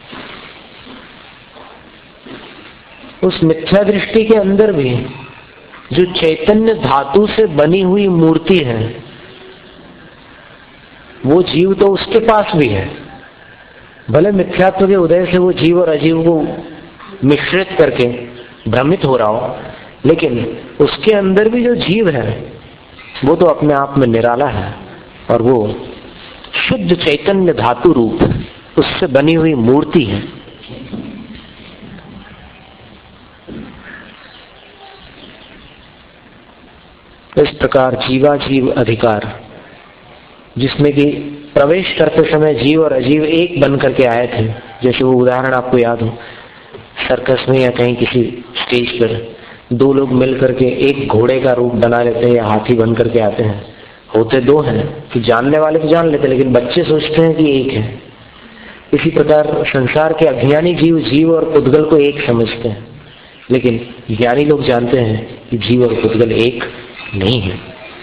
उस मिथ्या दृष्टि के अंदर भी जो चैतन्य धातु से बनी हुई मूर्ति है, वो जीव तो उसके पास भी है। भले मिथ्यात्व के उदय से वो जीव और अजीव को मिश्रित करके भ्रमित हो रहा हो, लेकिन उसके अंदर भी जो जीव है वो तो अपने आप में निराला है, और वो शुद्ध चैतन्य धातु रूप उससे बनी हुई मूर्ति है। इस प्रकार जीवाजीव अधिकार, जिसमें कि प्रवेश करते समय जीव और अजीव एक बन करके आए थे, जैसे वो उदाहरण आपको याद हो, सर्कस में या कहीं किसी स्टेज पर दो लोग मिल करके एक घोड़े का रूप बना लेते हैं या हाथी बन करके आते हैं। होते दो हैं कि जानने वाले तो जान लेते, लेकिन बच्चे सोचते हैं कि एक है। इसी प्रकार संसार के अज्ञानी जीव जीव और पुद्गल को एक समझते हैं, लेकिन ज्ञानी लोग जानते हैं कि जीव और पुद्गल एक नहीं है।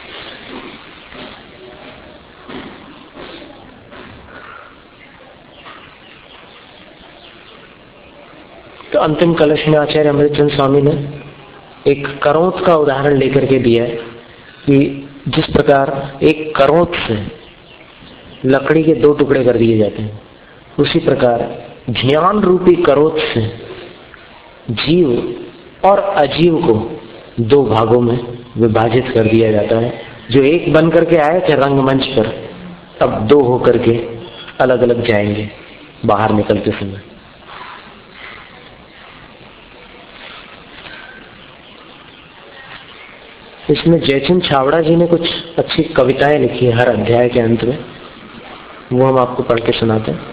तो अंतिम कलश में आचार्य अमृतचंद स्वामी ने एक करोत का उदाहरण लेकर के दिया है कि जिस प्रकार एक करोत से लकड़ी के दो टुकड़े कर दिए जाते हैं, उसी प्रकार ज्ञान रूपी करोत से जीव और अजीव को दो भागों में विभाजित कर दिया जाता है। जो एक बन करके आए थे रंगमंच पर, अब दो होकर के अलग अलग जाएंगे बाहर निकलते समय। इसमें जयचंद छावड़ा जी ने कुछ अच्छी कविताएं लिखी है हर अध्याय के अंत में, वो हम आपको पढ़ के सुनाते हैं।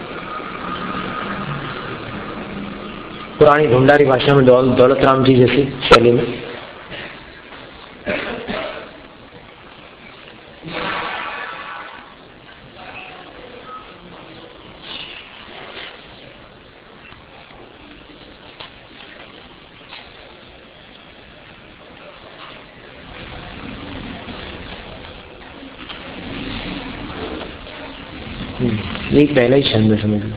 पुरानी ढूंढारी भाषा में दौल, दौलत राम जी जैसी शैली में। ये पहला ही छंद समझ लो।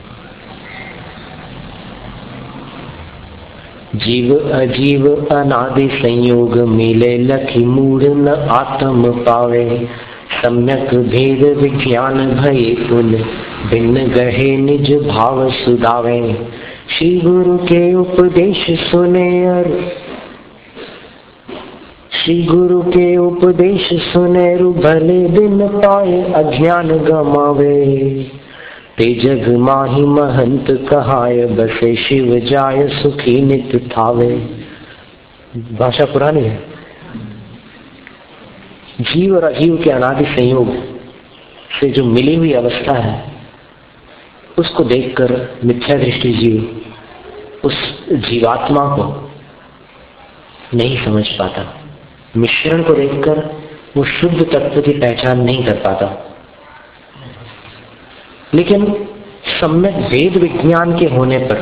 जीव अजीव अनादि संयोग मिले लखी मूढ़ न आत्म पावे सम्यक भेद विज्ञान भये कुल भिन्न गहे निज भाव सुदावे श्री गुरु के उपदेश सुने और श्री गुरु के उपदेश सुने रु भले दिन पाए अज्ञान गमावे ते जग माही महंत कहाय बसे शिव जाय सुखी नित थावे। भाषा पुरानी है। जीव और अजीव के अनादि संयोग से जो मिली हुई अवस्था है, उसको देखकर मिथ्या दृष्टि जीव उस जीवात्मा को नहीं समझ पाता। मिश्रण को देखकर वो शुद्ध तत्व की पहचान नहीं कर पाता। लेकिन सम्यक वेद विज्ञान के होने पर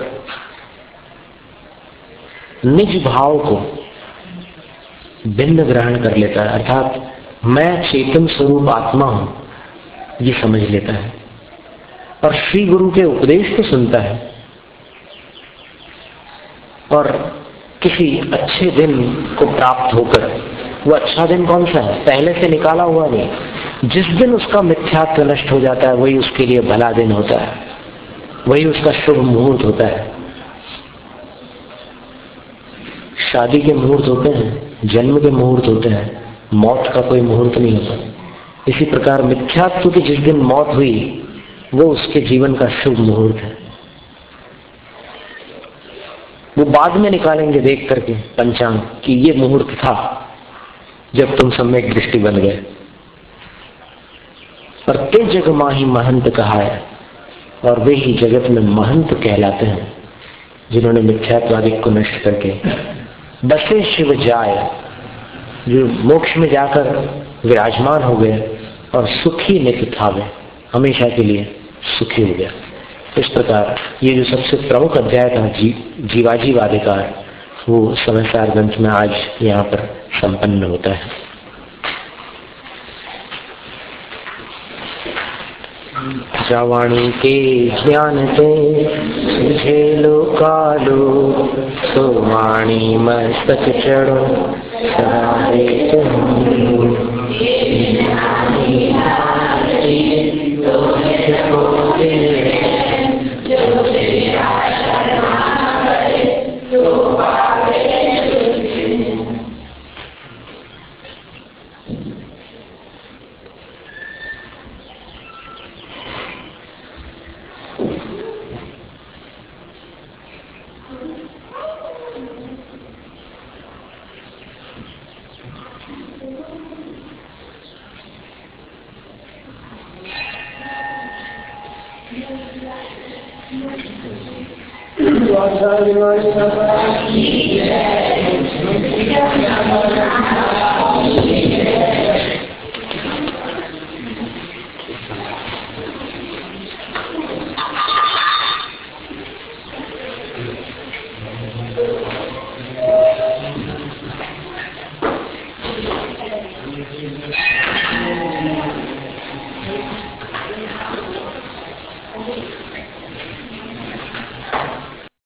निज भाव को भिन्न ग्रहण कर लेता है, अर्थात मैं चेतन स्वरूप आत्मा हूं, ये समझ लेता है और श्री गुरु के उपदेश को सुनता है। और किसी अच्छे दिन को प्राप्त होकर, वो अच्छा दिन कौन सा है? पहले से निकाला हुआ नहीं। जिस दिन उसका मिथ्यात्व नष्ट हो जाता है वही उसके लिए भला दिन होता है, वही उसका शुभ मुहूर्त होता है। शादी के मुहूर्त होते हैं, जन्म के मुहूर्त होते हैं, मौत का कोई मुहूर्त नहीं होता। इसी प्रकार मिथ्यात्व की जिस दिन मौत हुई वो उसके जीवन का शुभ मुहूर्त है। वो बाद में निकालेंगे देख करके पंचांग कि ये मुहूर्त था जब तुम सम्यक दृष्टि बन गए। पर ते जग माही महंत कहा है, और वे ही जगत में महंत कहलाते हैं जिन्होंने मिथ्यात्वादिक को नष्ट करके बसे शिव जाए, जो मोक्ष में जाकर विराजमान हो गए और सुखी नित्य था, वे हमेशा के लिए सुखी हो गया। इस प्रकार ये जो सबसे प्रमुख अध्याय था जी, जीवाजीवादिकार, वो समय सार ग्रंथ में आज यहाँ पर संपन्न होता है। श्रवण के ज्ञान ते सुझेलो कालो, तो वाणी मस्तक चढ़ो सहारे आचार्य